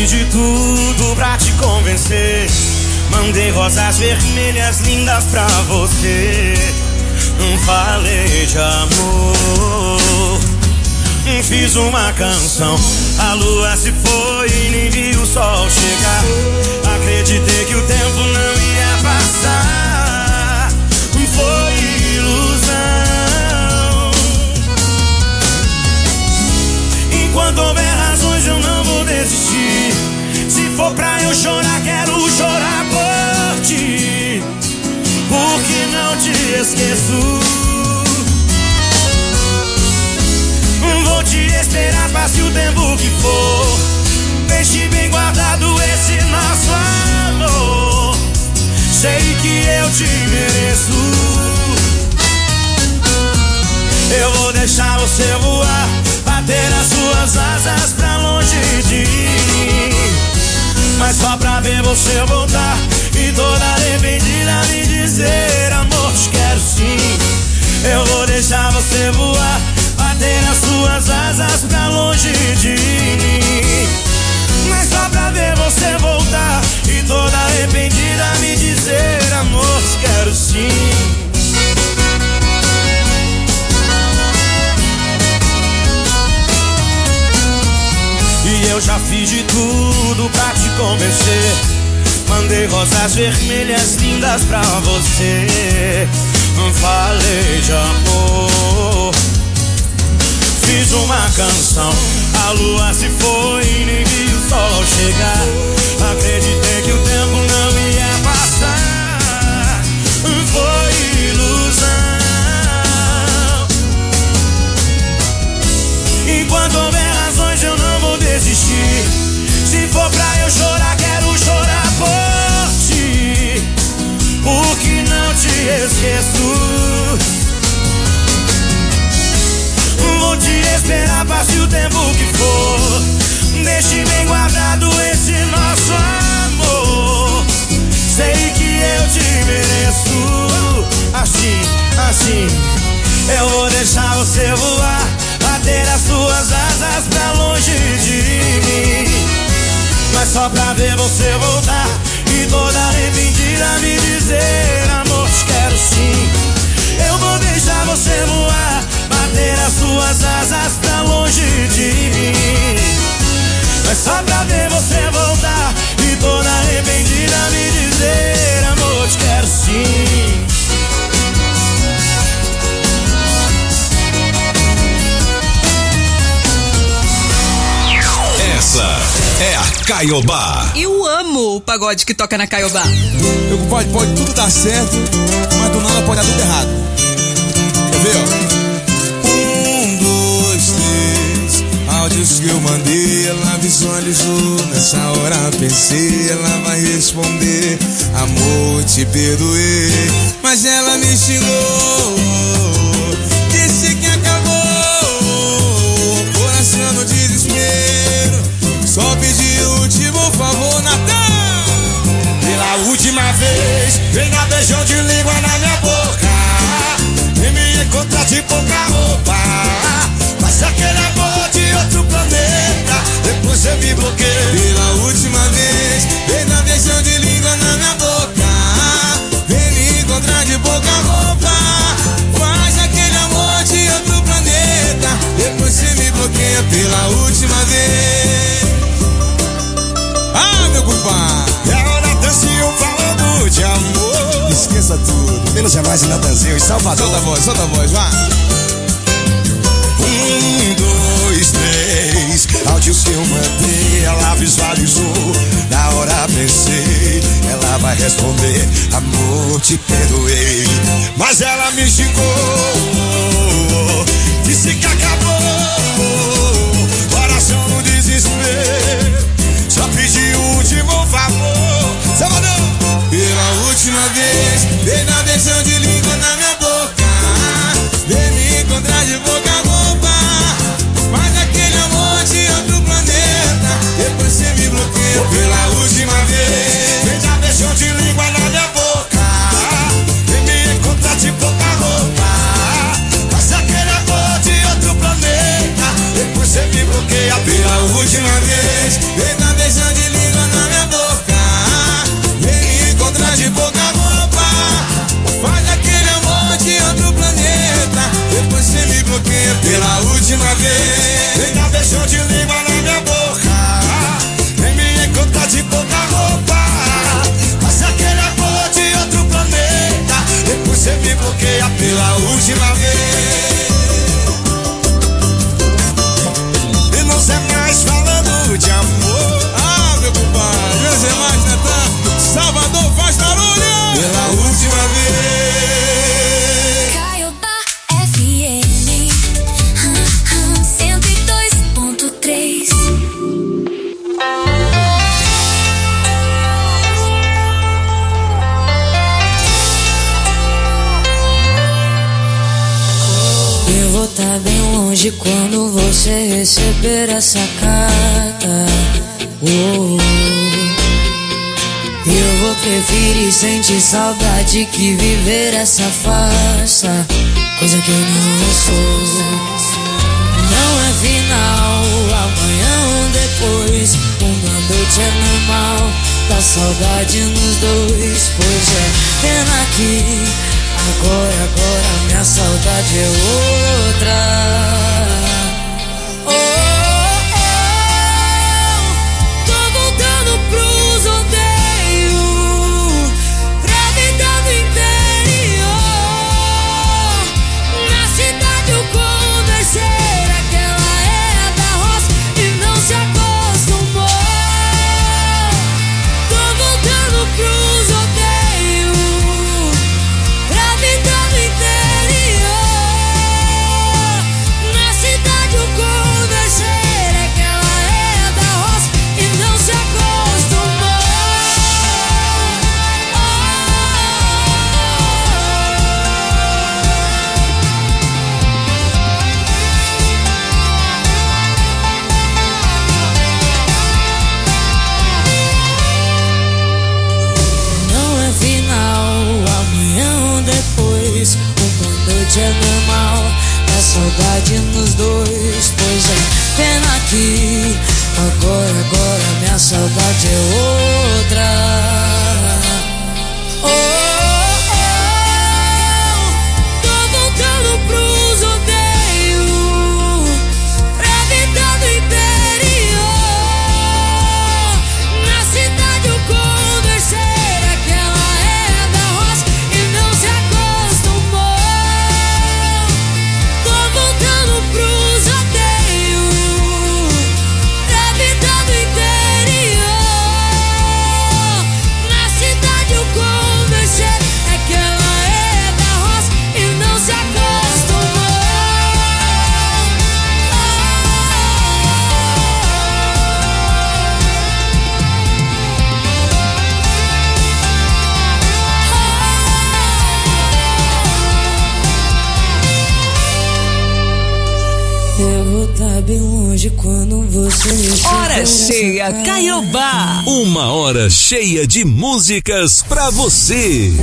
fiz de tudo pra te convencer. Mandei rosas vermelhas lindas pra você. Falei de amor, fiz uma canção. A lua se foi e nem vi o sol chegar. Acreditei que o tempo não ia passar. Foi ilusão. Enquanto houver razões eu não vou desistir. Se for pra eu chorar, quero chorar por ti, porque não te esqueço. Vou te esperar, passe o tempo que for. Deixe bem guardado esse nosso amor. Sei que eu te mereço. Eu vou deixar você voar, bater as suas asas pra longe de mim, mas só pra ver você voltar e toda arrependida me dizer: amor, te quero sim. Eu vou deixar você voar, bater as suas asas pra longe de mim, mas só pra ver você voltar e toda arrependida me dizer: amor, te quero sim. E eu já fiz de tudo pra te convencer. Mandei rosas vermelhas lindas pra você. Falei de amor, fiz uma canção. A lua se foi e nem vi o sol chegar. Acreditei que o tempo não ia passar. Foi ilusão. Enquanto houver razões eu não vou desistir. Se for pra eu chorar, quero chorar por ti, porque não te esqueço. Vou te esperar, passe o tempo que for. Deixe bem guardado esse nosso amor. Sei que eu te mereço. Assim, assim, eu vou deixar você voar, bater as suas asas pra longe de mim, mas só pra ver você voltar e toda arrependida me dizer: amor, te quero sim. Eu vou deixar você voar, bater as suas asas pra longe de mim, mas só pra ver você voltar e toda arrependida me dizer: amor, te quero sim. Essa é a Caiobá. Eu amo o pagode que toca na Caiobá. Pode tudo dar certo, mas do nada pode dar tudo errado. Quer ver, ó? 1, 2, 3. Áudios que eu mandei, ela visualizou. Nessa hora pensei, ela vai responder: amor, te perdoei. Mas ela me xingou, disse que acabou, coração no desespero. Só pedi o último favor, Natan. Pela última vez, vem dar beijão de língua na minha boca. Vem me encontrar de pouca roupa. Mas aquele amor de outro planeta, depois você me bloqueia. Pela última vez, vem dar beijão de língua na minha boca. Vem me encontrar de pouca roupa. Mas aquele amor de outro planeta, depois você me bloqueia. Pela última vez. Ah, meu compadre! É o Natanzinho falando de amor. Esqueça tudo. Menos é mais o Natanzinho em Salvador. Solta a voz, vai. 1, 2, 3. Áudios que eu mandei, ela visualizou. Na hora pensei, ela vai responder: amor, te perdoei. Mas ela me xingou, disse que acabou, coração no desespero. Só pedi o último favor, Salvador. Pela última vez, vem dar beijão de língua na minha boca. Vem me encontrar de boca roupa. Mas aquele amor de outro planeta, depois você me bloqueia. Pela última vez, vem dar beijão de língua na minha boca. Vem me encontrar de pouca roupa. vez. Vem dar beijão de língua na minha boca, vem me encontrar de pouca roupa, faz aquele amor de outro planeta, depois você me bloqueia pela última vez. E não sei mais falando de amor. Ah, meu compadre, não sei mais, Natan. Salvador faz barulho. Pela última vez. Caiobá FM 102.3. Eu vou estar bem longe quando você receber essa carta. Eu vou preferir sentir saudade que viver essa farsa, coisa que eu não sou. Não é final, amanhã ou depois, uma noite é normal, dá saudade nos dois. Pois é, pena que agora minha saudade é outra. Tô voltando pros rodeios, pra vida do interior. Na cidade eu conversei, aquela é da roça e não se acostumou. Tô voltando pros rodeios, pra vida do interior. Na cidade eu conversei, aquela é da roça e não se acostumou. Não é final, amanhã ou depois, uma noite é normal, dá saudade nos dois. Pois é, pena que agora minha saudade é outra. Tô voltando pros rodeios, pra vida do interior. Na cidade eu conversei, aquela é da roça e não se acostumou. Tô voltando pros rodeios, pra vida do interior. Na cidade eu conversei, aquela é da roça e não se acostumou. Eu vou estar bem longe quando você Hora cheia Caiobá. Uma hora cheia de músicas pra você.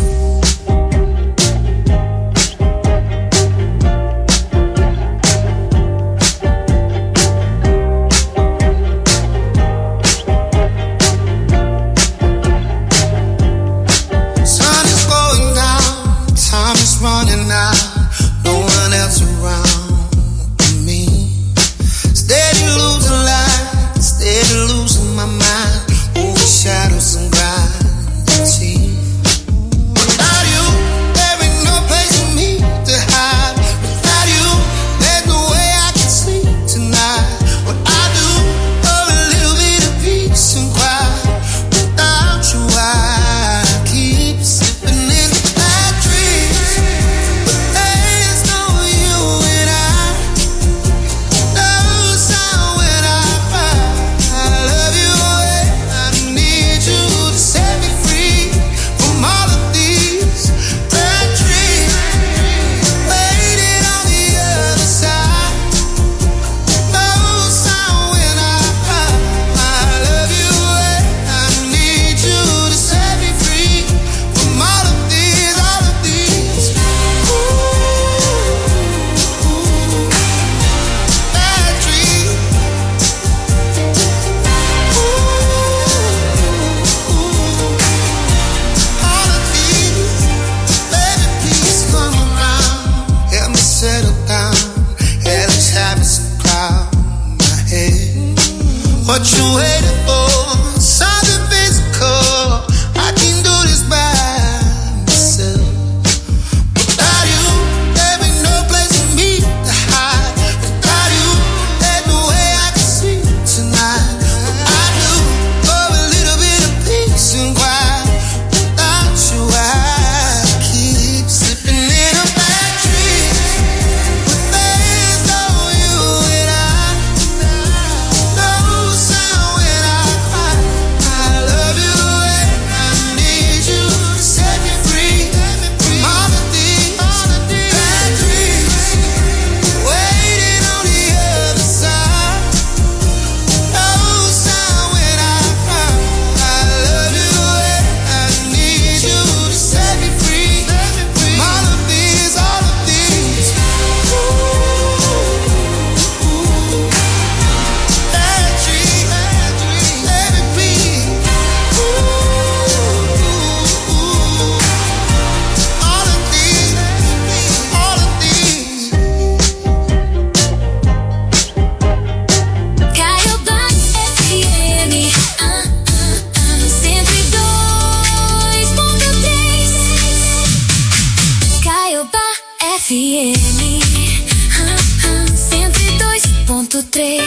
Sun is going down, time is running out, no one else around me. Steady losing light, steady losing my mind, over shadows and gravity. Without you, there ain't no place for me to hide. Without you, there's no way I can sleep tonight. What I do for a little bit of peace and quiet. Without you, I keep slipping in bad dreams. But there's no you and what you waiting for? Something physical. I can do this by myself. Without you, there ain't no place for me to hide. Without you, there's no way I can sleep tonight. I do for a little bit of peace and quiet. Without you, I keep slipping in a bad dream. But there's no you and I. No sound when I cry. I love you and I need you to set me free from all of these bad dreams. Waiting on the other side. No sound when I cry. I love you and I need you to set me free from all of these bad dreams. Let me be. All of these. Caiobá FM 102.3. Caiobá FM 102.3.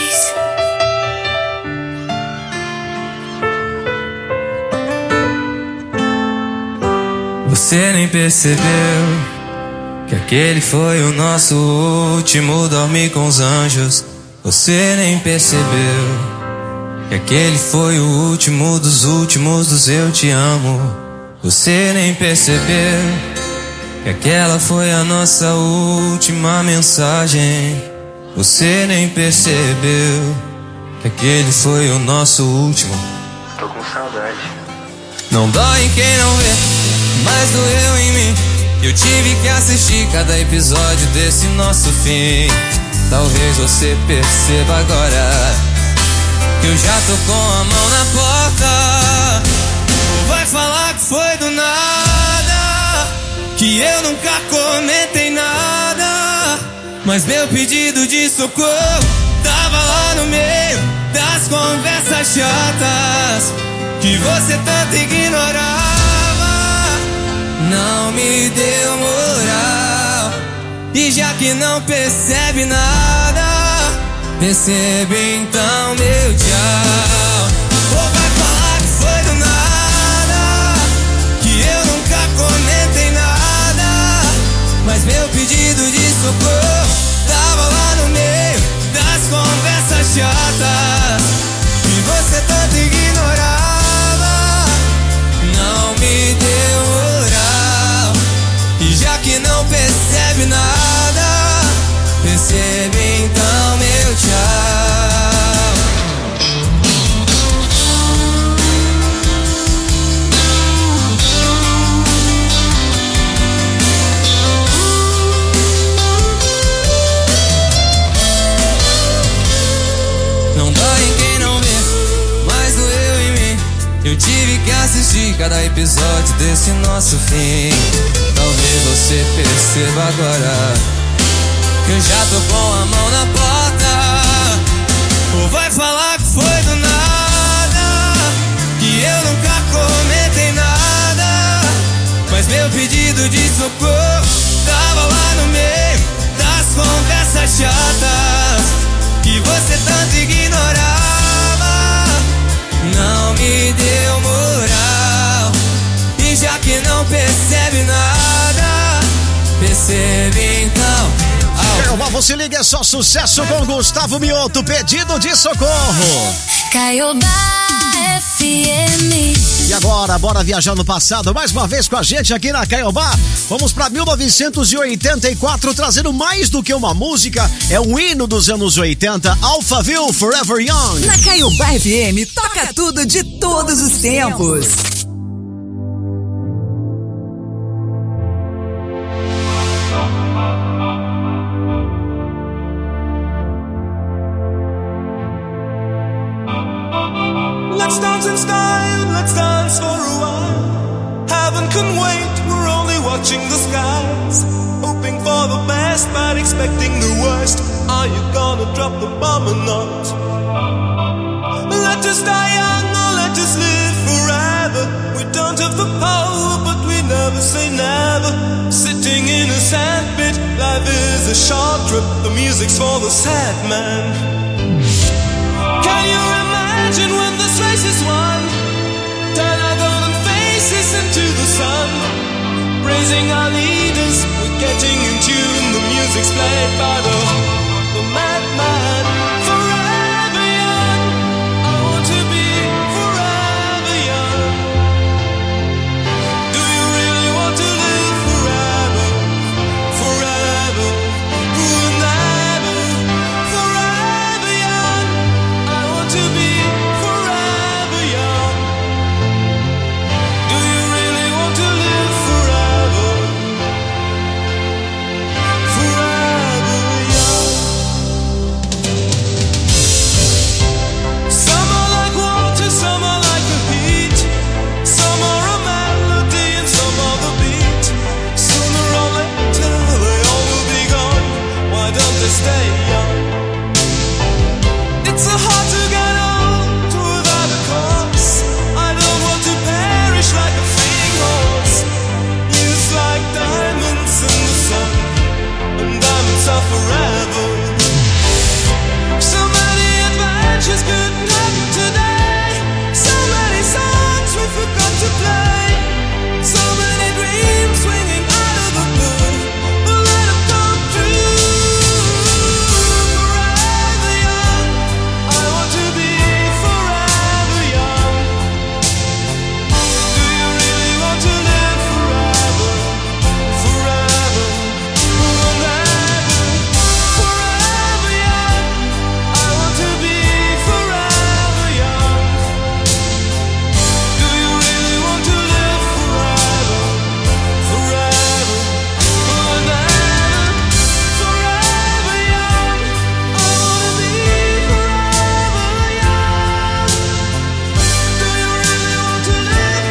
Você nem percebeu que aquele foi o nosso último dormir com os anjos. Você nem percebeu que aquele foi o último dos eu te amo. Você nem percebeu que aquela foi a nossa última mensagem. Você nem percebeu que aquele foi o nosso último. Tô com saudade. Não dói em quem não vê, mas doeu em mim. Eu tive que assistir cada episódio desse nosso fim. Talvez você perceba agora que eu já tô com a mão na porta. Ou vai falar que foi do nada, que eu nunca comentei nada. Mas meu pedido de socorro tava lá no meio das conversas chatas que você tanto ignorava. Não me deu moral, e já que não percebe nada, percebe então meu tchau. Ou vai falar que foi do nada, que eu nunca comentei nada. Mas meu pedido de socorro tava lá no meio das conversas chatas que você tanto ignorava. Não me deu moral, e já que não percebe nada, percebe então meu tchau. Não dói em quem não vê, mas doeu em mim. Eu tive que assistir cada episódio desse nosso fim. Talvez você perceba agora que eu já tô com a mão na porta. Ou vai falar que foi do nada, que eu nunca comentei nada. Mas meu pedido de socorro tava lá no meio das conversas chatas que você tanto ignorava. Não me deu moral, e já que não percebe nada, percebe então. Caiobá, você liga, é só sucesso com Gustavo Mioto, pedido de socorro. Caiobá FM. E agora, bora viajar no passado, mais uma vez com a gente aqui na Caiobá. Vamos pra 1984, trazendo mais do que uma música, é um hino dos anos 80, Alphaville, Forever Young. Na Caiobá FM, toca tudo de todos os tempos. Let's dance in style, let's dance for a while. Heaven can wait, we're only watching the skies. Hoping for the best, but expecting the worst. Are you gonna drop the bomb or not? us die young or let us live forever. We don't have the power, but we never say never. Sitting in a sandpit, life is a short trip. The music's for the sad man. Can you imagine when this race is won? Turn our golden faces into the sun. Praising our leaders, we're getting in tune. The music's played by the madman. Forever young, I want to be forever young. Do you really want to live forever? Forever, never. Forever young, I want to be forever young. Do you really want to live forever? Forever young. Some are like water, some are like the heat. Some are a melody and some are the beat. Sooner or later they all will be gone. Why don't they stay young? It's so hard to get old without a cause. I don't want to perish like a fleeing horse. Used like diamonds in the sun, and diamonds are forever. So many adventures couldn't happen today. So many songs we forgot to play. So many dreams swinging out of the blue. But let them come true. Forever young, I want to be forever young. Do you really want to live forever? Forever, never. Forever young, I want to be forever young. Do you really want to live forever? Forever, never. Forever young, I want to be forever young. Do you really want to live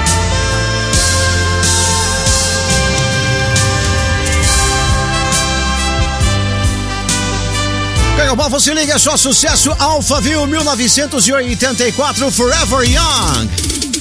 Caiobá, você liga, é só sucesso. Alphaville 1984, Forever Young.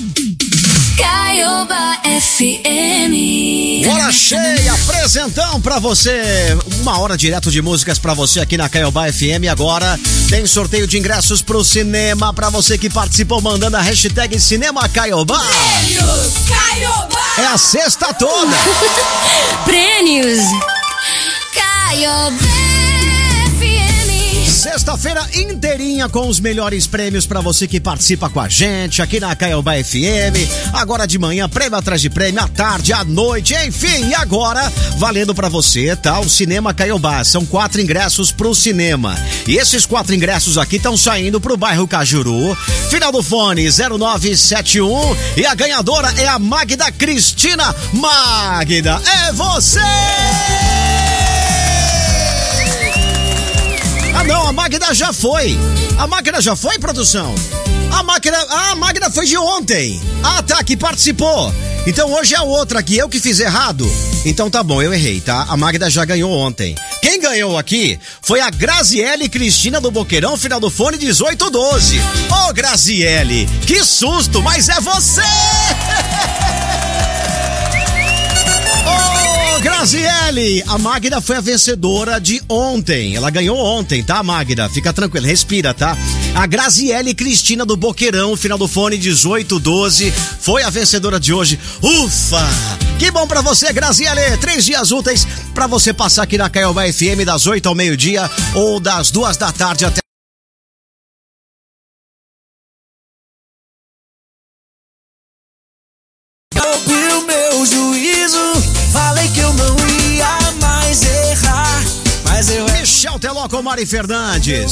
Caiobá FM. Hora cheia, apresentão pra você. Uma hora direto de músicas pra você aqui na Caiobá FM. Agora tem sorteio de ingressos pro cinema pra você que participou mandando a hashtag Cinema Caiobá. Prêmios Caiobá. É a sexta toda. Prêmios Caiobá FM. Sexta-feira inteirinha com os melhores prêmios pra você que participa com a gente aqui na Caiobá FM. Agora de manhã, prêmio atrás de prêmio, à tarde, à noite, enfim. E agora, valendo pra você, tá? O Cinema Caiobá. São 4 ingressos pro cinema. E esses 4 ingressos aqui estão saindo pro bairro Cajuru. Final do fone 0971. E a ganhadora é a Magda Cristina. Magda, é você! Ah não, a Magda já foi. A Magda já foi, produção? A Magda foi de ontem. Ah tá, que participou. Então hoje é outra aqui, eu que fiz errado. Então tá bom, eu errei, tá? A Magda já ganhou ontem. Quem ganhou aqui foi a Graziele Cristina do Boqueirão, final do fone 1812. Ô Graziele, que susto, mas é você! Graziele, a Magda foi a vencedora de ontem. Ela ganhou ontem, tá, Magda? Fica tranquila, respira, tá? A Graziele Cristina do Boqueirão, final do fone 1812, foi a vencedora de hoje. Ufa! Que bom pra você, Graziele. 3 dias úteis pra você passar aqui na Caiobá FM das 8 ao meio-dia ou das 2 da tarde até. Ouvi o meu juízo, falei que eu não ia mais errar, mas eu... Michel Teló com Mari Fernandes.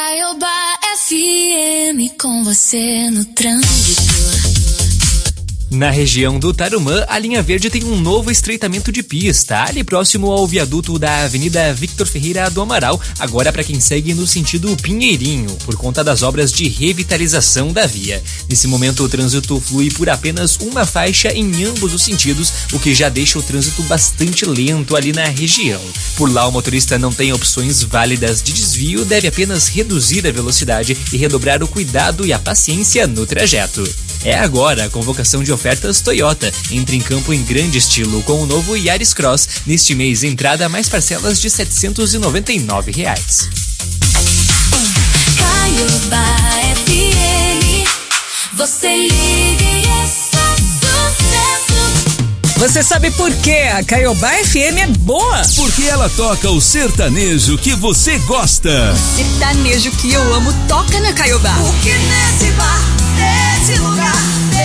Caiobá FM com você no trânsito. Na região do Tarumã, a linha verde tem um novo estreitamento de pista, ali próximo ao viaduto da Avenida Victor Ferreira do Amaral, agora para quem segue no sentido Pinheirinho, por conta das obras de revitalização da via. Nesse momento, o trânsito flui por apenas uma faixa em ambos os sentidos, o que já deixa o trânsito bastante lento ali na região. Por lá, o motorista não tem opções válidas de desvio, deve apenas reduzir a velocidade e redobrar o cuidado e a paciência no trajeto. É agora a convocação de ofertas Toyota. Entre em campo em grande estilo com o novo Yaris Cross. Neste mês, entrada mais parcelas de R$ 799. Caiobá FM, você liga e é só sucesso. Você sabe por que a Caiobá FM é boa? Porque ela toca o sertanejo que você gosta. Sertanejo que eu amo toca na Caiobá. Porque nesse bar, nesse lugar,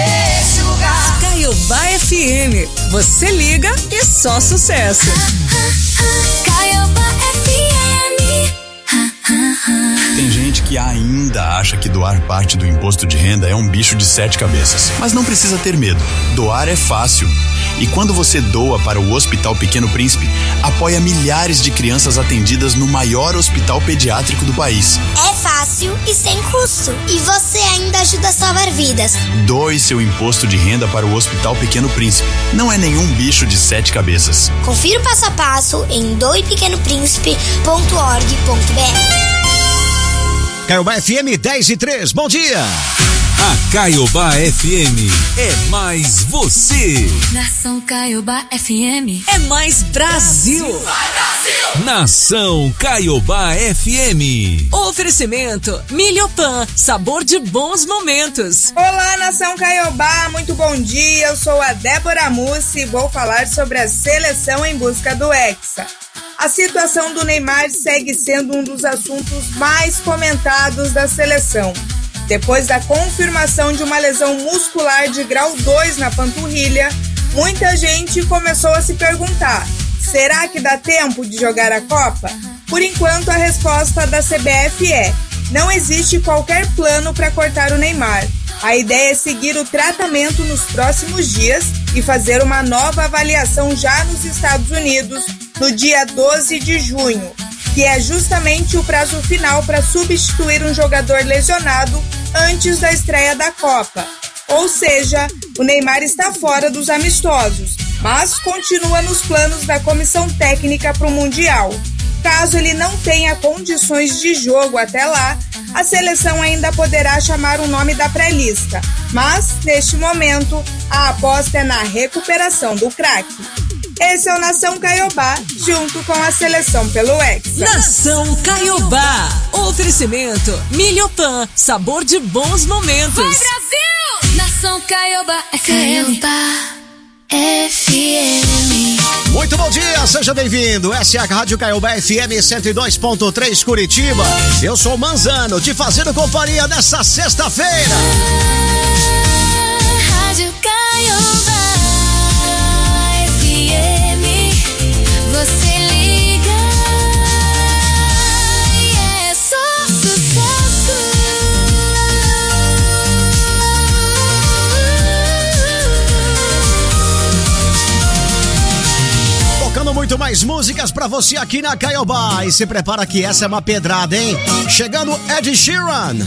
Caiobá FM. Você liga e só sucesso. Caiobá FM. Tem gente que ainda acha que doar parte do imposto de renda é um bicho de 7 cabeças. Mas não precisa ter medo. Doar é fácil. E quando você doa para o Hospital Pequeno Príncipe, apoia milhares de crianças atendidas no maior hospital pediátrico do país. É fácil e sem custo. E você ainda ajuda a salvar vidas. Doe seu imposto de renda para o Hospital Pequeno Príncipe. Não é nenhum bicho de 7 cabeças. Confira o passo a passo em doepequenopríncipe.org.br. Caiobá FM 10:03, bom dia! A Caiobá FM é mais você. Nação Caiobá FM. É mais Brasil. Vai Brasil! Nação Caiobá FM. Oferecimento Milhopan, sabor de bons momentos. Olá, Nação Caiobá, muito bom dia. Eu sou a Débora Mussi e vou falar sobre a seleção em busca do Hexa. A situação do Neymar segue sendo um dos assuntos mais comentados da seleção. Depois da confirmação de uma lesão muscular de grau 2 na panturrilha, muita gente começou a se perguntar: será que dá tempo de jogar a Copa? Por enquanto, a resposta da CBF é: não existe qualquer plano para cortar o Neymar. A ideia é seguir o tratamento nos próximos dias e fazer uma nova avaliação já nos Estados Unidos no dia 12 de junho, que é justamente o prazo final para substituir um jogador lesionado antes da estreia da Copa. Ou seja, o Neymar está fora dos amistosos, mas continua nos planos da comissão técnica para o Mundial. Caso ele não tenha condições de jogo até lá, a seleção ainda poderá chamar o nome da pré-lista, mas, neste momento, a aposta é na recuperação do craque. Esse é o Nação Caiobá, junto com a seleção pelo Hexa. Nação Caiobá. Oferecimento Milhopan, sabor de bons momentos. Vai Brasil! Nação Caiobá FM. FM. Muito bom dia, seja bem-vindo. Essa é a Rádio Caiobá FM 102.3 Curitiba. Eu sou o Manzano, te fazendo companhia nessa sexta-feira. Rádio Caiobá FM. Você liga e é só sucesso. Tocando muito mais músicas pra você aqui na Caiobá. E se prepara que essa é uma pedrada, hein? Chegando Ed Sheeran.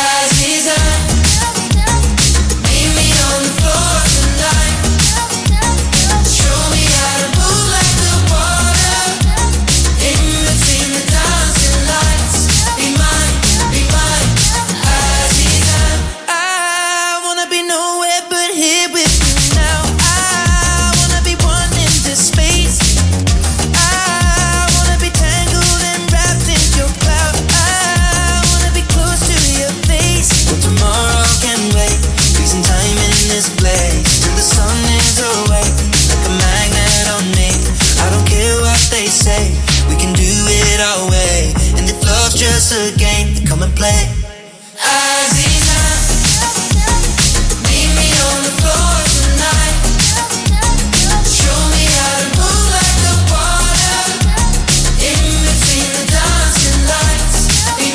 Just a game, come and play. Aziza, meet me on the floor tonight. Show me how to move like the water. In between the dancing lights. Be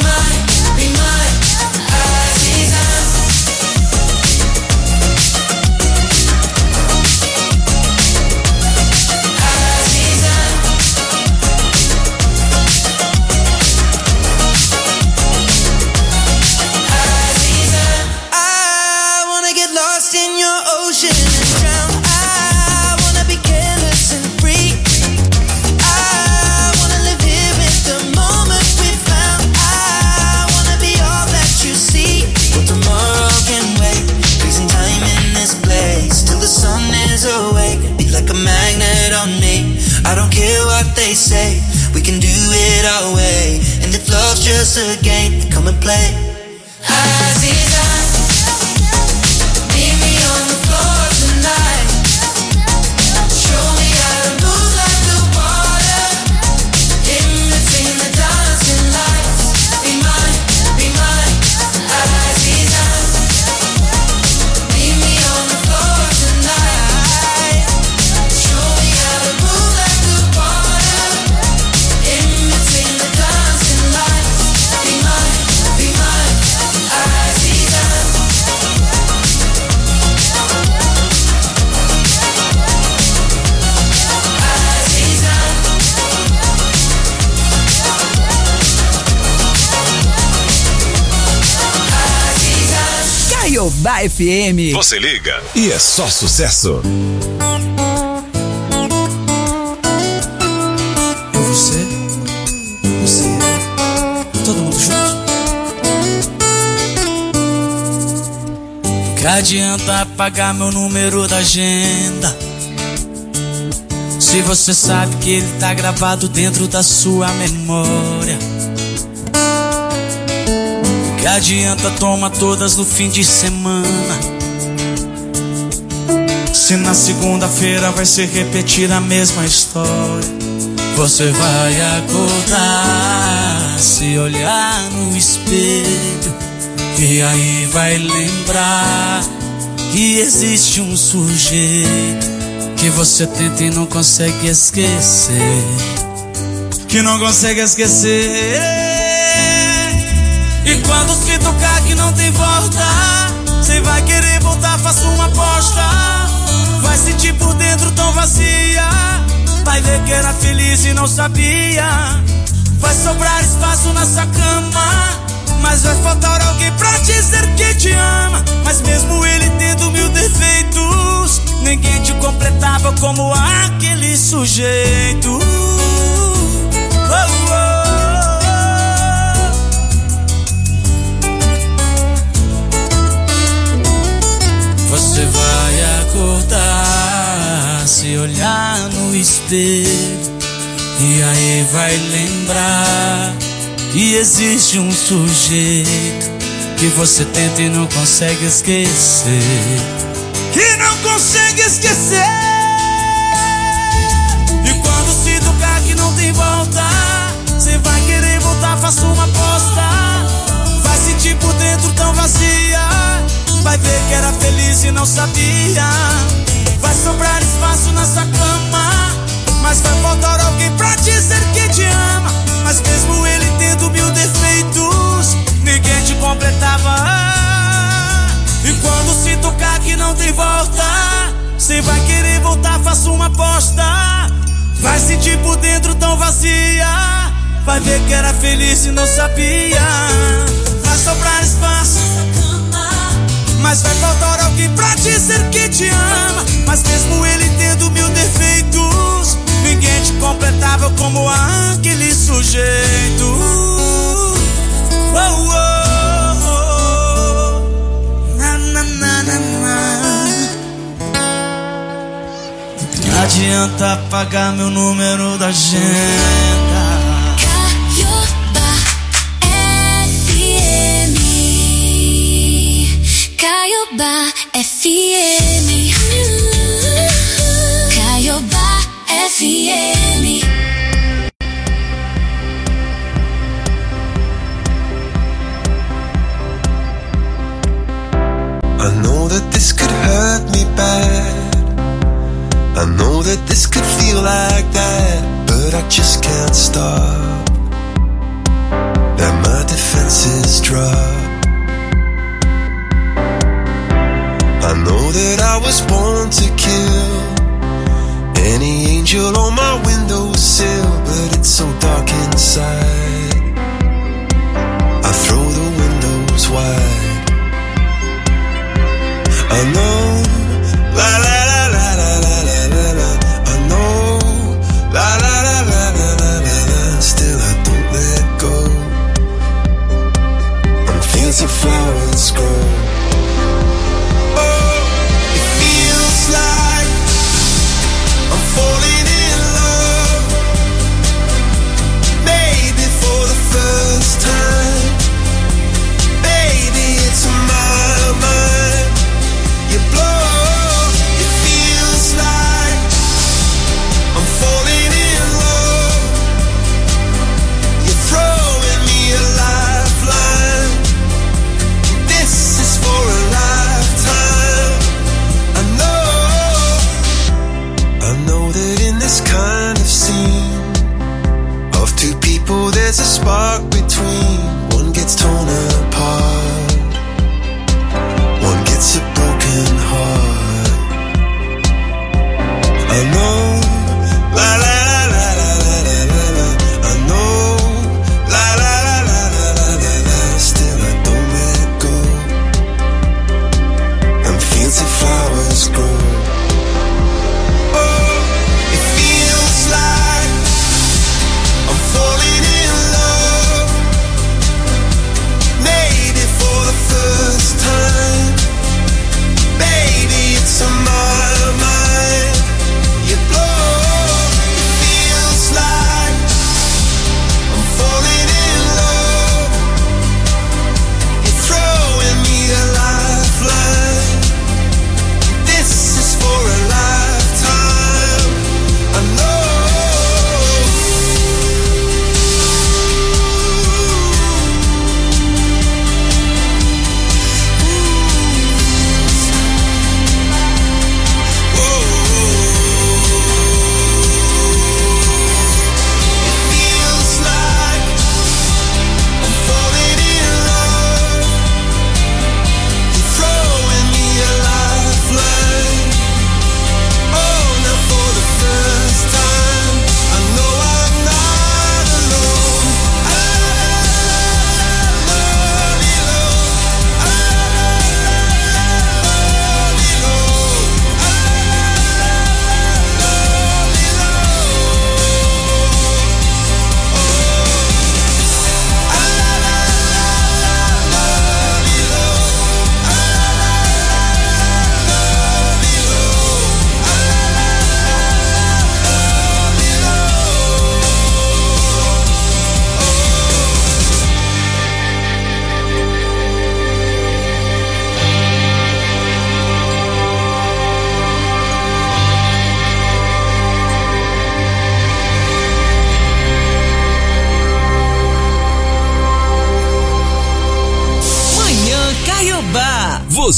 mine, Aziza. what they say. We can do it our way. And if love's just a game, then come and play. Aziza, meet me on the floor tonight. Show me how to move like the water. In between the dancing lights. Be mine, Aziza. Meet me on the floor tonight. Show me how to move like the water. In between the dancing lights. Be mine, Aziza. Caiobá FM. Você liga e é só sucesso. Você, todo mundo junto. Que adianta apagar meu número da agenda, se você sabe que ele tá gravado dentro da sua memória? Que adianta tomar todas no fim de semana, se na segunda-feira vai ser repetida a mesma história? Você vai acordar, se olhar no espelho, e aí vai lembrar que existe um sujeito que você tenta e não consegue esquecer. Que não consegue esquecer. E quando se tocar que não tem volta, cê vai querer voltar, faça uma aposta. Vai sentir por dentro tão vazia, vai ver que era feliz e não sabia. Vai sobrar espaço nessa cama, mas vai faltar alguém pra dizer que te ama. Mas mesmo ele tendo 1000 defeitos, ninguém te completava como aquele sujeito. Você vai acordar, se olhar no espelho, e aí vai lembrar que existe um sujeito que você tenta e não consegue esquecer. Que não consegue esquecer. E quando se tocar que não tem volta, cê vai querer voltar, faça uma aposta. Vai sentir por dentro tão vazia, vai ver que era feliz e não sabia. Vai sobrar espaço nessa cama, mas vai faltar alguém pra dizer que te ama. Mas mesmo ele tendo 1000 defeitos, ninguém te completava. E quando se tocar que não tem volta, cê vai querer voltar, faça uma aposta. Vai sentir por dentro tão vazia, vai ver que era feliz e não sabia. Vai sobrar espaço, mas vai faltar alguém pra dizer que te ama. Mas mesmo ele tendo 1000 defeitos, ninguém te completava como aquele sujeito. Oh, oh, oh. Na, na, na, na, na. Não adianta apagar meu número da agenda. Caiobá FM. Caiobá FM. I know that this could hurt me bad, I know that this could feel like that, but I just can't stop. Now my defenses drop. I know that I was born to kill any angel on my windowsill, but it's so dark inside. I throw the windows wide. I know, la la la la la la la la. I know, la la la la la la la la. Still I don't let go. On fields of flowers grow. Like I'm falling in love.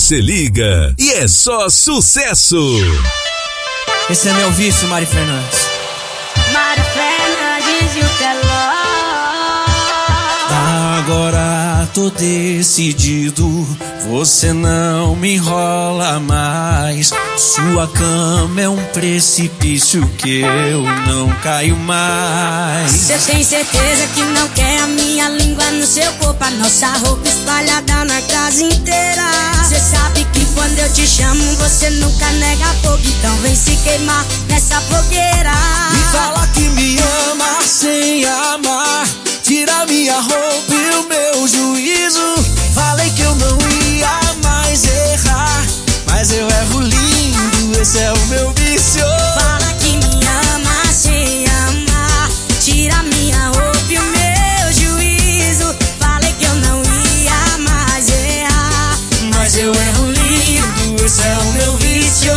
Você liga e é só sucesso. Esse é meu vício, Mari Fernandes. Mari Fernandes e o Teló. Agora tô decidido, você não me enrola mais. Sua cama é um precipício que eu não caio mais. Você tem certeza que não quer a minha língua no seu corpo, a nossa roupa espalhada na casa inteira? Você sabe que quando eu te chamo você nunca nega fogo, então vem se queimar nessa fogueira. Me fala que me ama sem amar, tira minha roupa e o meu juízo. Falei que eu não ia mais errar, mas eu erro lindo, esse é o meu vício. Fala que me ama sem amar, tira minha roupa e o meu juízo. Falei que eu não ia mais errar, mas eu erro lindo, esse é o meu vício.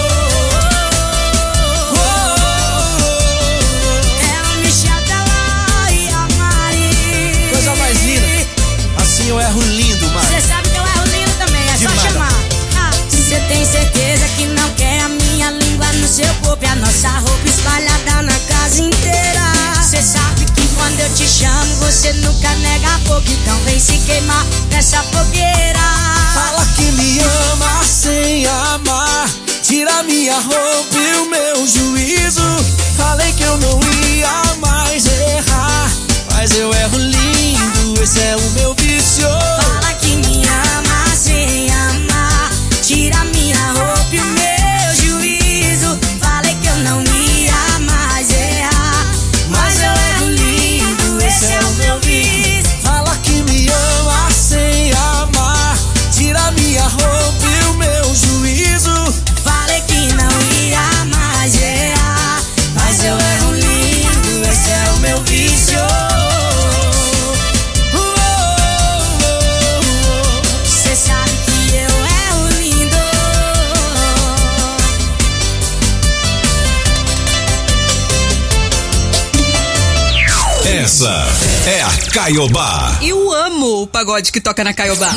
Assim eu erro lindo, Mari. Você sabe que eu erro lindo também, é demais. Só chamar. Você tem certeza que não quer a minha língua no seu corpo e a nossa roupa espalhada na casa inteira? Você sabe que quando eu te chamo você nunca nega fogo, então vem se queimar nessa fogueira. Fala que me ama sem amar, tira minha roupa e o meu juízo. Falei que eu não ia mais errar, mas eu erro lindo, esse é o meu vício. Fala que me ama sem amar, tira minha roupa e o meu juízo. Falei que eu não ia mais errar, mas eu erro lindo, esse é o meu vício. Fala que me ama sem amar, tira minha roupa e o meu juízo. Falei que não ia mais errar, mas eu erro lindo, esse é o meu vício. Essa é a Caiobá. Eu amo o pagode que toca na Caiobá.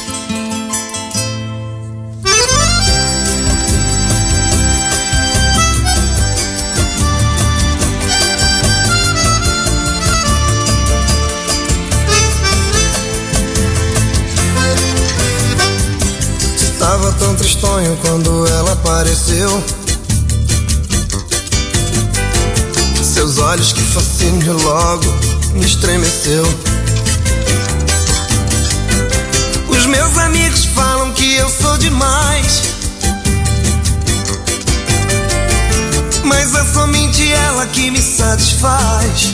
Estava tão tristonho quando ela apareceu. Seus olhos, que fascínio, logo me estremeceu. Os meus amigos falam que eu sou demais, mas é somente ela que me satisfaz.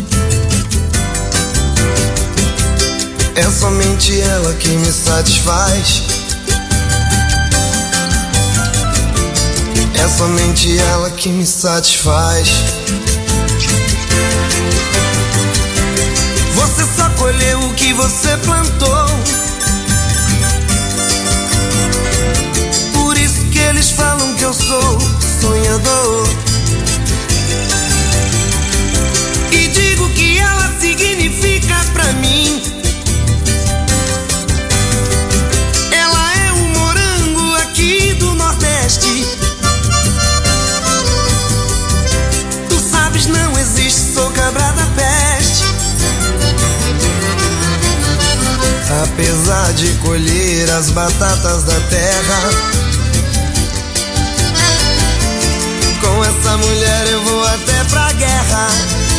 É somente ela que me satisfaz. É somente ela que me satisfaz. Você só colheu o que você plantou, por isso que eles falam que eu sou sonhador. E digo que ela significa pra mim, ela é um morango aqui do Nordeste. Tu sabes, não existe, sou cabra da peste. Apesar de colher as batatas da terra, com essa mulher eu vou até pra guerra.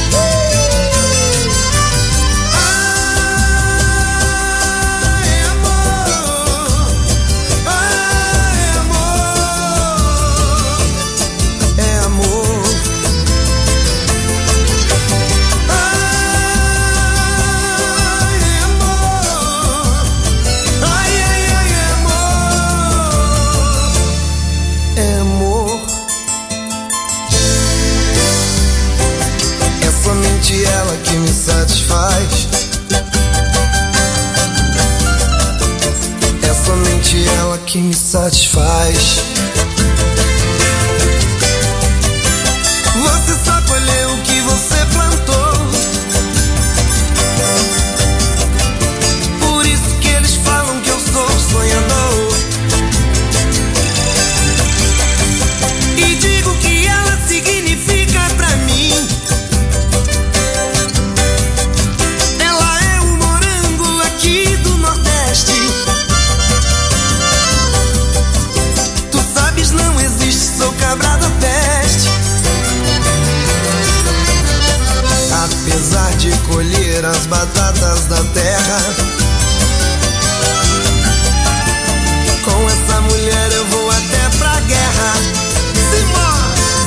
Ela que me satisfaz. É somente ela que me satisfaz. Você só colheu o que você plantou, por isso que eles falam que eu sou sonhador. colher as batatas da terra. Com essa mulher eu vou até pra guerra. Simbora!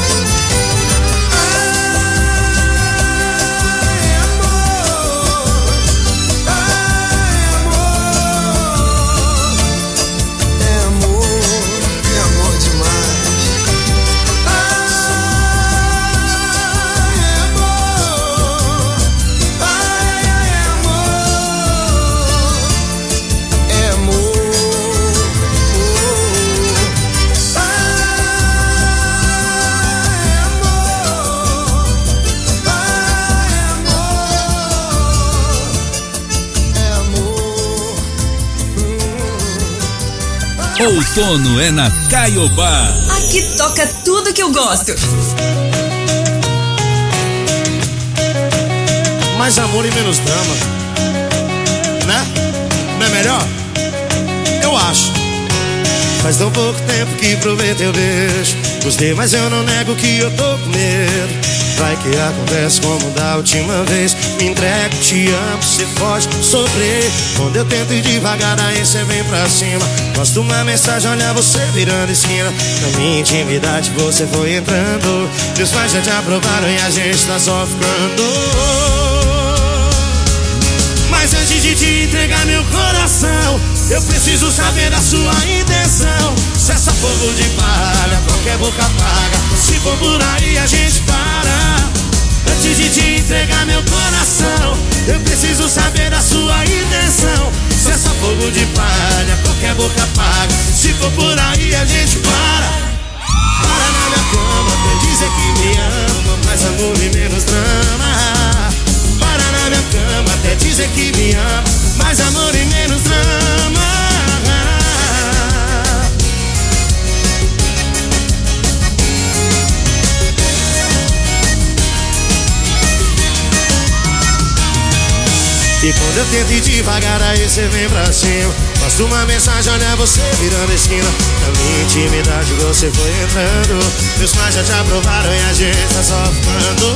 Outono é na Caiobá. Aqui toca tudo que eu gosto. Mais amor e menos drama, né? Não é melhor? Eu acho. Faz tão pouco tempo que provei teu beijo. Gostei, mas eu não nego que eu tô com medo. Vai que acontece como da última vez. Me entrego, te amo, cê pode sofrer. Quando eu tento ir devagar, aí cê vem pra cima. Posto uma mensagem, olha você virando esquina. Na minha intimidade você foi entrando. Meus pais já te aprovaram e a gente tá só ficando. Mas antes de te entregar meu coração, eu preciso saber da sua intenção. Se é só fogo de palha, qualquer boca paga. Se for por aí a gente para. Antes de te entregar meu coração, eu preciso saber da sua intenção. Se é só fogo de palha, qualquer boca paga. Se for por aí a gente para. Para na minha cama, até dizer que me ama. Mais amor e menos drama. Para na minha cama, até dizer que me ama. Mais amor e menos drama. E quando eu tento ir devagar, aí cê vem pra cima. Posto uma mensagem, olha você virando a esquina. Na minha intimidade você foi entrando. Meus pais já te aprovaram e a gente tá só ficando.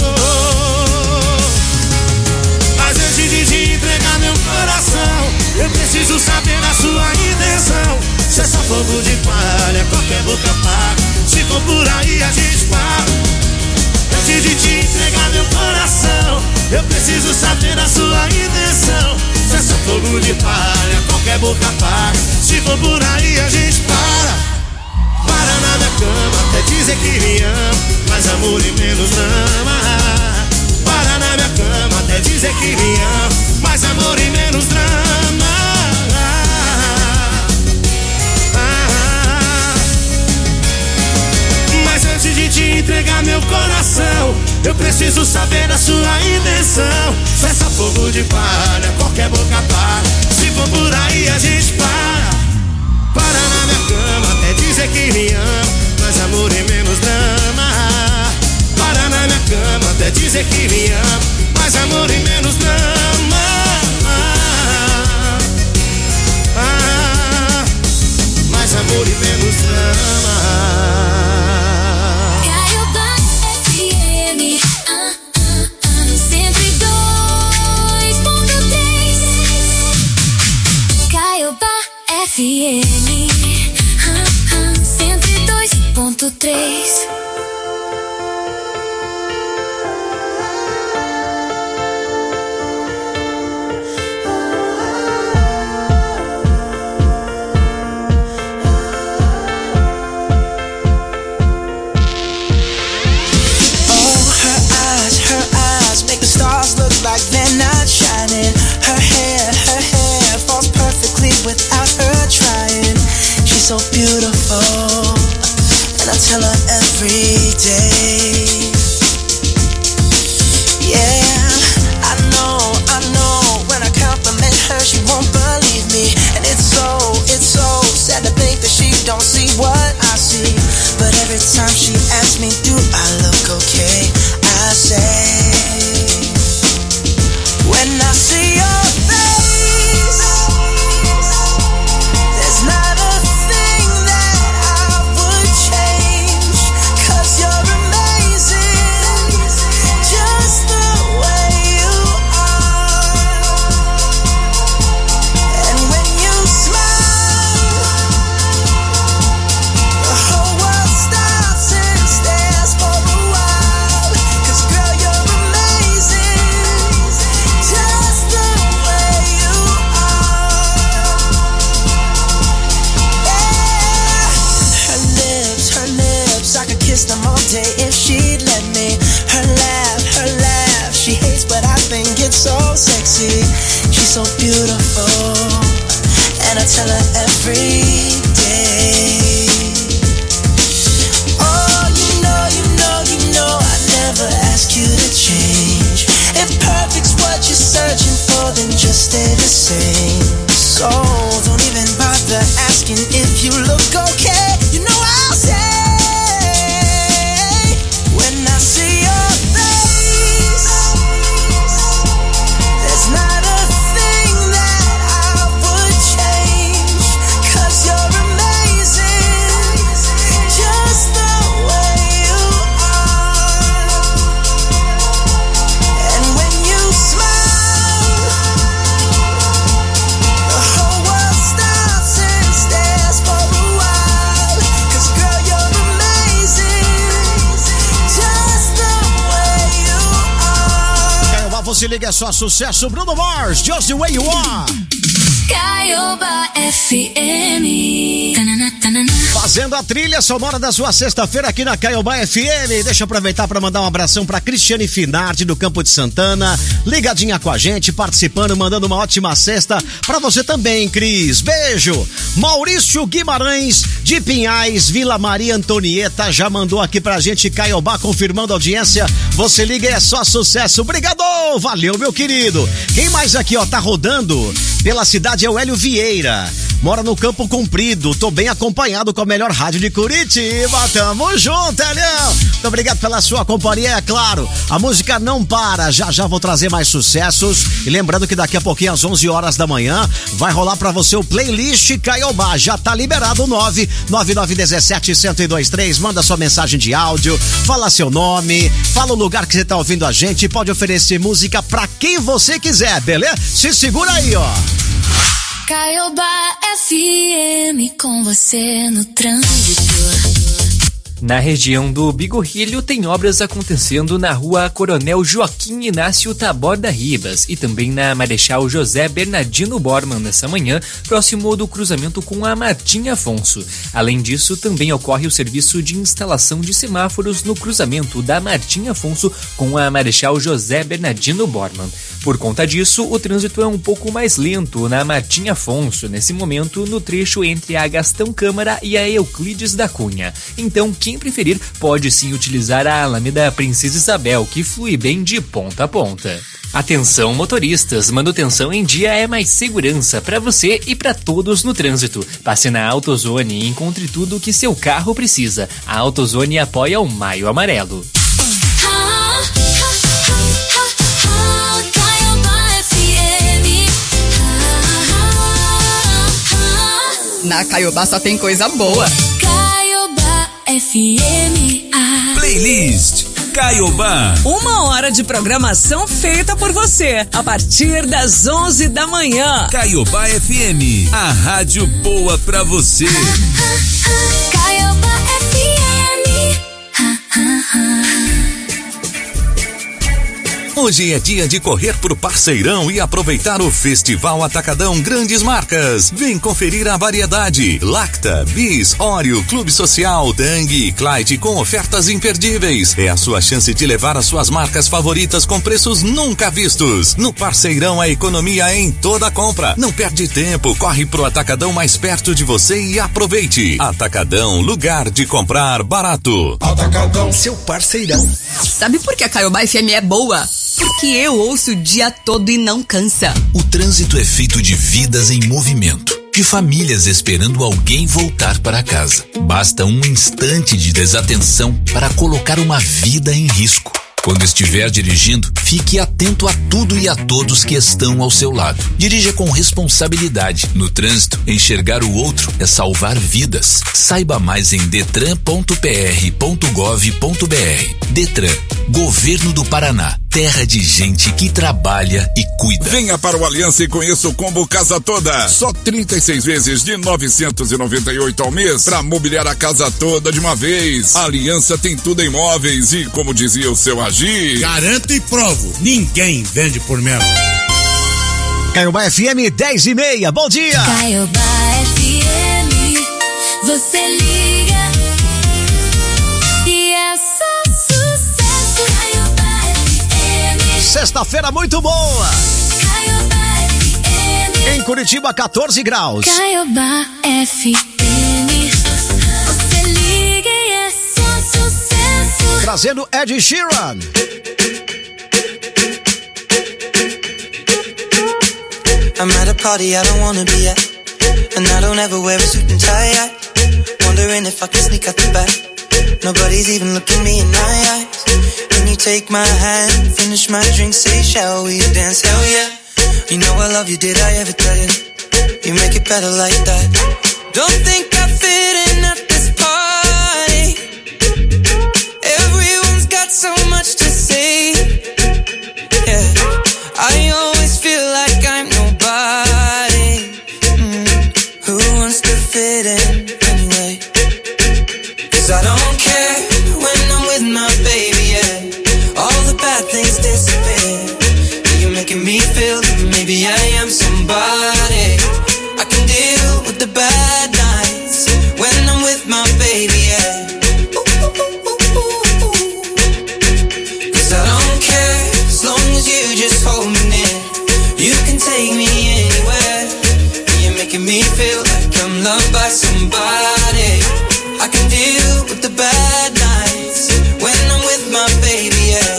Mas antes de te entregar meu coração, eu preciso saber da sua intenção. Se é só fogo de palha, qualquer boca paga. Se for por aí a gente para. Antes de te entregar meu coração, eu preciso saber a sua intenção. Se é só fogo de palha, qualquer boca paga. Se for por aí a gente para. Para na minha cama, até dizer que me ama. Mais amor e menos drama. Para na minha cama, até dizer que me ama. Mais amor e menos drama. Mas antes de te entregar meu coração, eu preciso saber da sua intenção. Se é só fogo de palha, qualquer boca paga. Se for por aí a gente para. Para na minha cama, até dizer que me ama. Mais amor e menos drama. Para na minha cama, até dizer que me ama. Mais amor e menos drama. Mais amor e menos drama. FM 102.3. So beautiful, and I tell her every she hates, but I think it's so sexy. She's so beautiful, and I tell her every day. Oh, you know, I never ask you to change. If perfect's what you're searching for, then just stay the same. So don't even bother asking if you look okay. You know I'll say, when I see your face, there's not a thing that I would change. 'Cause you're amazing, just the way you are. And when you smile, the whole world stops and stares for a while. 'Cause girl, you're amazing, just the way you are. Caioba, você liga, é só sucesso. Bruno Mars, Just the Way You Are. Caioba FM. Fazendo a trilha sonora da sua sexta-feira aqui na Caioba FM. Deixa eu aproveitar para mandar um abração para Cristiane Finardi do Campo de Santana, ligadinha com a gente, participando, mandando uma ótima sexta para você também, Cris. Beijo. Maurício Guimarães de Pinhais, Vila Maria Antonieta, já mandou aqui pra gente, Caioba, confirmando a audiência. Você liga e é só sucesso. Obrigado, valeu, meu querido. Quem mais aqui, ó, tá rodando pela cidade é o Hélio Vieira. Mora no Campo Comprido, tô bem acompanhado com a melhor rádio de Curitiba. Tamo junto, Elião. Muito obrigado pela sua companhia, é claro. A música não para, já vou trazer mais sucessos. E lembrando que daqui a pouquinho, às 11 horas da manhã, vai rolar pra você o playlist Caioba. Já tá liberado o 99917-1023. Manda sua mensagem de áudio, fala seu nome, fala o lugar que você tá ouvindo a gente. Pode oferecer música pra quem você quiser, beleza? Se segura aí, ó. Caioba FM com você no trânsito. Na região do Bigorrilho tem obras acontecendo na rua Coronel Joaquim Inácio Taborda Ribas e também na Marechal José Bernardino Bormann nessa manhã, próximo do cruzamento com a Martim Afonso. Além disso, também ocorre o serviço de instalação de semáforos no cruzamento da Martim Afonso com a Marechal José Bernardino Bormann. Por conta disso, o trânsito é um pouco mais lento na Martim Afonso, nesse momento no trecho entre a Gastão Câmara e a Euclides da Cunha. Então, quem preferir pode sim utilizar a Alameda Princesa Isabel, que flui bem de ponta a ponta. Atenção, motoristas, manutenção em dia é mais segurança para você e para todos no trânsito. Passe na AutoZone e encontre tudo o que seu carro precisa. A AutoZone apoia o Maio Amarelo. Na Caioba só tem coisa boa. Caioba FM. Playlist Caioba. 1 hora de programação feita por você, a partir das 11 da manhã. Caioba FM, a rádio boa pra você. Caioba FM. Hoje é dia de correr pro Parceirão e aproveitar o Festival Atacadão Grandes Marcas. Vem conferir a variedade. Lacta, Bis, Oreo, Clube Social, Tang e Clyde com ofertas imperdíveis. É a sua chance de levar as suas marcas favoritas com preços nunca vistos. No Parceirão, a economia é em toda compra. Não perde tempo, corre pro Atacadão mais perto de você e aproveite. Atacadão, lugar de comprar barato. Atacadão, seu parceirão. Sabe por que a Caioba FM é boa? Porque eu ouço o dia todo e não cansa. O trânsito é feito de vidas em movimento, de famílias esperando alguém voltar para casa. Basta um instante de desatenção para colocar uma vida em risco. Quando estiver dirigindo, fique atento a tudo e a todos que estão ao seu lado. Dirija com responsabilidade. No trânsito, enxergar o outro é salvar vidas. Saiba mais em detran.pr.gov.br. Detran, Governo do Paraná. Terra de gente que trabalha e cuida. Venha para o Aliança e conheça o combo Casa Toda. Só 36 vezes de 998 ao mês para mobiliar a casa toda de uma vez. A Aliança tem tudo em móveis e, como dizia o seu Agir, garanto e provo, ninguém vende por menos. Caioba FM 10h30, bom dia. Caioba FM, você liga e é só sucesso. Caioba FM. sexta-feira muito boa. Em Curitiba, 14 graus. Caiobá FM. Você liga e é só sucesso. Trazendo Ed Sheeran. I'm at a party I don't wanna be at, and I don't ever wear a suit and tie yet. Wondering if I can sneak out the back. Nobody's even looking me in my eyes. When you take my hand, finish my drink, say shall we dance? Hell yeah. You know I love you, did I ever tell you? You make it better like that. Don't think I fit in at this party. Everyone's got so much to say. Yeah, I always feel like I'm nobody. Who wants to fit in anyway? 'Cause I don't care when I'm with my baby, yeah. All the bad things disappear. You're making me feel that maybe I am somebody. I can deal with the bad nights when I'm with my baby, yeah. 'Cause I don't care as long as you just hold me near. You can take me anywhere. You're making me feel like I'm loved by somebody. I can deal with the bad nights when I'm with my baby, yeah.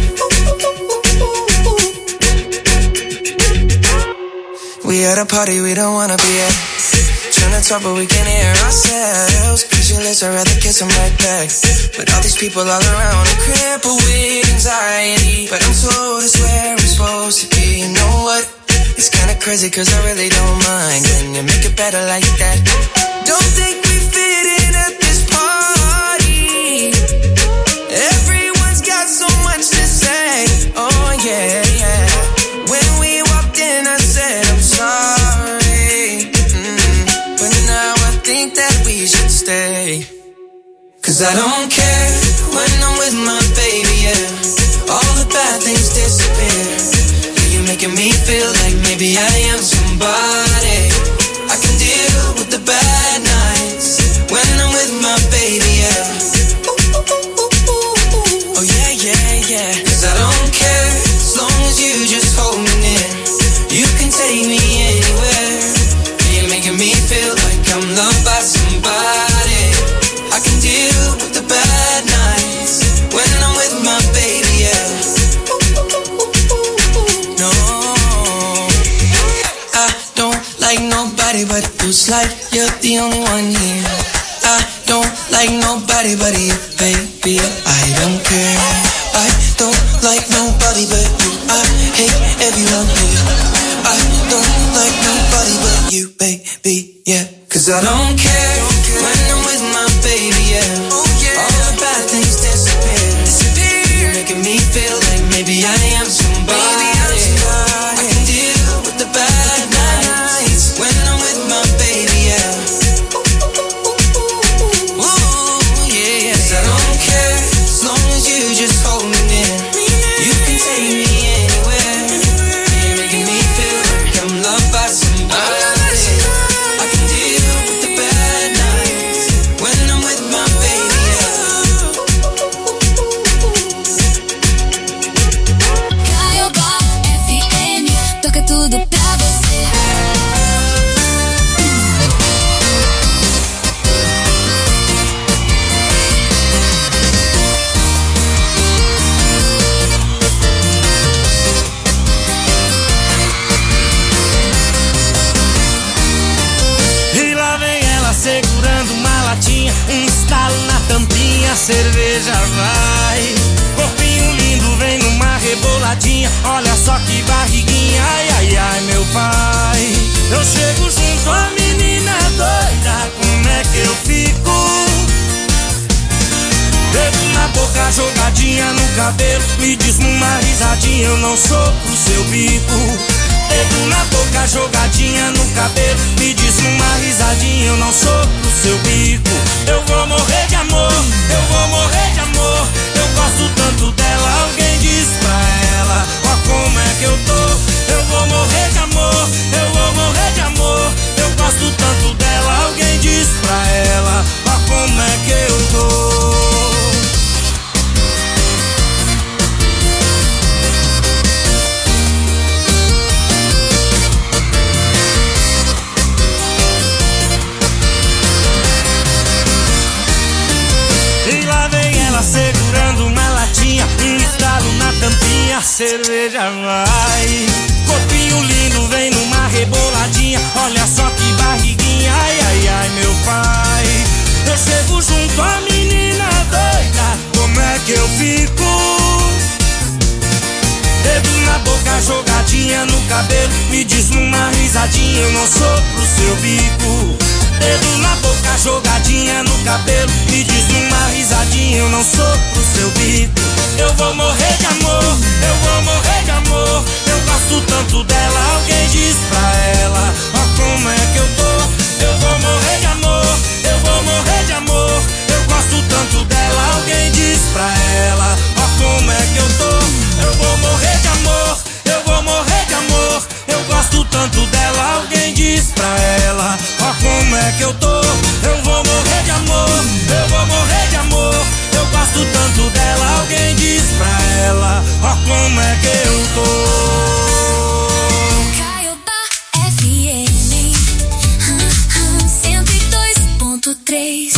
We at a party we don't wanna be at. Trying to talk but we can't hear ourselves. Pictureless, I'd rather kiss them right back. But all these people all around are crippled with anxiety. But I'm told it's where I'm supposed to be. You know what? It's kinda crazy 'cause I really don't mind. Can you make it better like that? Don't think we fit in at this party. Everyone's got so much to say. Oh yeah, yeah. When we walked in I said I'm sorry. But now I think that we should stay. 'Cause I don't care when I'm with my baby, yeah. All the bad things disappear. You're making me feel like maybe I am somebody. I can deal with the bad nights when I'm with my baby, yeah. Oh yeah, yeah, yeah. 'Cause I don't care as long as you just hold me near. You can take me anywhere. You're making me feel like I'm loved by somebody. I can deal with the bad nights when I'm with my baby, yeah. No, I don't like nobody but you. It's like you're the only one here. I don't like nobody but you, baby. I don't care. I don't like nobody but you. I hate everyone here. I don't like nobody but you, baby, yeah. 'Cause I don't care when I'm with my baby, yeah. All the bad things disappear. You're making me feel like maybe I am somebody. I can deal with the bad nights when I'm with my baby, yeah. Ooh, yeah, yeah. 'Cause I don't care as long as you just hold me near. You can take me anywhere. You're making me feel like I'm loved by somebody. I can deal with the bad nights when I'm with my baby, yeah. Caiobá FM, toca tudo pra você. E lá vem ela segurando uma latinha, um estalo na tampinha, a cerveja vai. Corpinho lindo, vem numa reboladinha, olha só que barriguinha, ai, ai, ai, meu pai. Eu chego junto à menina doida, como é que eu fico? Dedo na boca, jogadinha no cabelo, me diz numa risadinha, eu não sou pro seu bico. Dedo na boca, jogadinha no cabelo, me diz numa risadinha, eu não sou pro seu bico. Eu vou morrer de amor, eu vou morrer de amor. Eu gosto tanto dela, alguém diz pra ela, ó como é que eu tô. Eu vou morrer de amor, eu vou morrer de amor. Eu gosto tanto dela, alguém diz pra ela, ó como é que eu tô. cerveja vai. Corpinho lindo, vem numa reboladinha. Olha só que barriguinha, ai, ai, ai, meu pai. Eu chego junto à menina doida, como é que eu fico? Dedo na boca, jogadinha no cabelo, me diz numa risadinha, eu não sou pro seu bico. Dedo na boca, jogadinha no cabelo, me diz numa risadinha, eu não sou pro seu bico. Eu vou morrer de amor, eu vou morrer de amor. Eu gosto tanto dela, alguém diz pra ela, ó como é que eu tô. Eu vou morrer de amor, eu vou morrer de amor. Eu gosto tanto dela, alguém diz pra ela, ó como é que eu tô. Eu vou morrer de amor, eu vou morrer de amor. Eu gosto tanto dela, alguém diz pra ela, ó como é que eu tô. Eu vou morrer de amor, eu vou morrer de amor. Eu gosto tanto dela, alguém diz pra ela, ó como é que eu tô. Caiobá FM 102.3.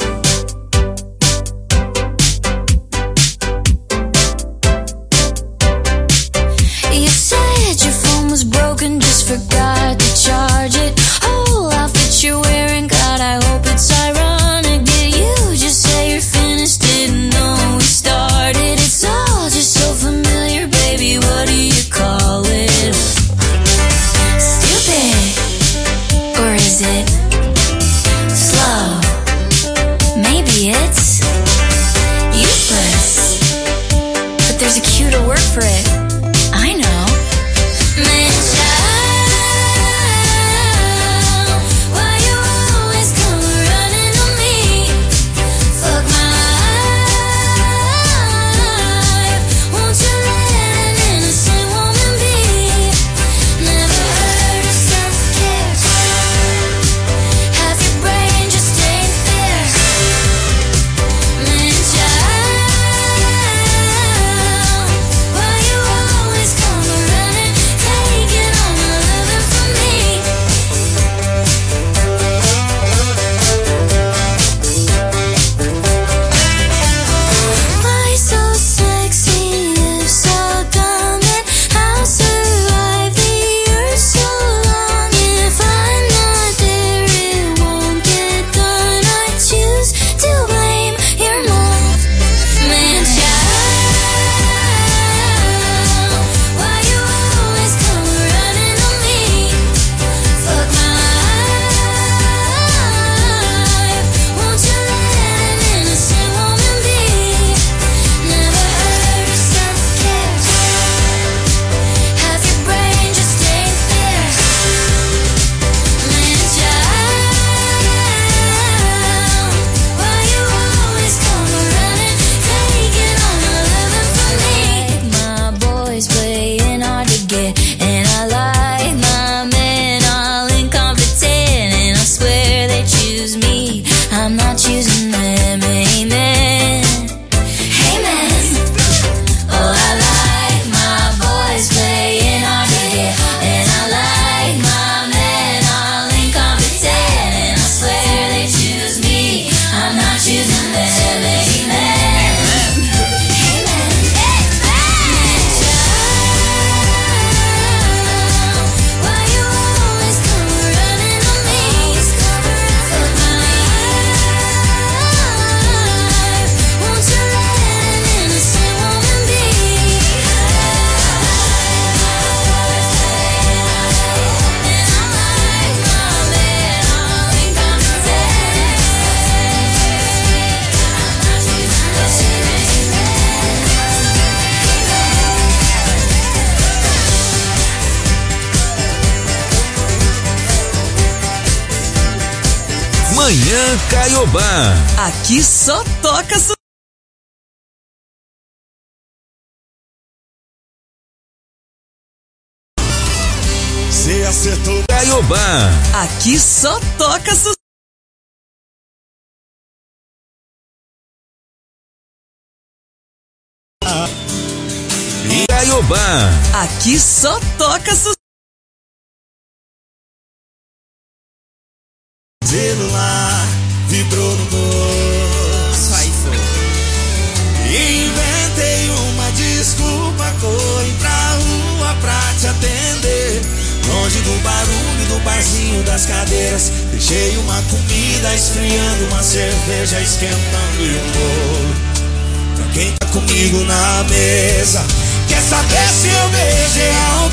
You said your phone was broken, just forgot to charge it. Whole outfit you're wearing, God, I hope it's ironic. Did you just say you're finished? Didn't know we started. It's all just so familiar, baby, what do you call it? Stupid, or is it slow? Maybe it's useless, but there's a cuter word for it. I know. Man, child, why you always come running on me? Fuck my life. Won't you let an innocent woman be? Never heard of self-care. Half your brain just ain't fair. Man, child, why you always come running, taking all my loving from me? Why so sexy, if so dumb, and how survive the earth so long? If I'm not there, it won't get done. I choose to blame your mom. Man, child, why you always come running on me? Fuck my life. Won't you let an innocent woman be? Never heard of self-care. Half your brain just ain't fair. Man, child, why you always come running, taking all my loving from me? My boys playing hard to get, and I like my men all incompetent, and I swear they choose me, I'm not choosing them. Amen, amen. Oh, I like my boys playing hard to get, and I like my men all incompetent, and I swear they choose me, I'm not choosing them. Amen, amen, amen. Child, why you always come running on me? Fuck my life. Won't you let an innocent woman be? And I like my man all incompetent. I'm not choosing Manhã Caiobá. Aqui só toca Cê acertou. Caiobá. Aqui só toca Caiobá. Aqui só toca Celular vibrou no bolso. Só isso. Inventei uma desculpa, cor longe do barulho do barzinho das cadeiras. Deixei uma comida esfriando, uma cerveja esquentando e um bolo pra quem tá comigo na mesa. Quer saber se eu beijei a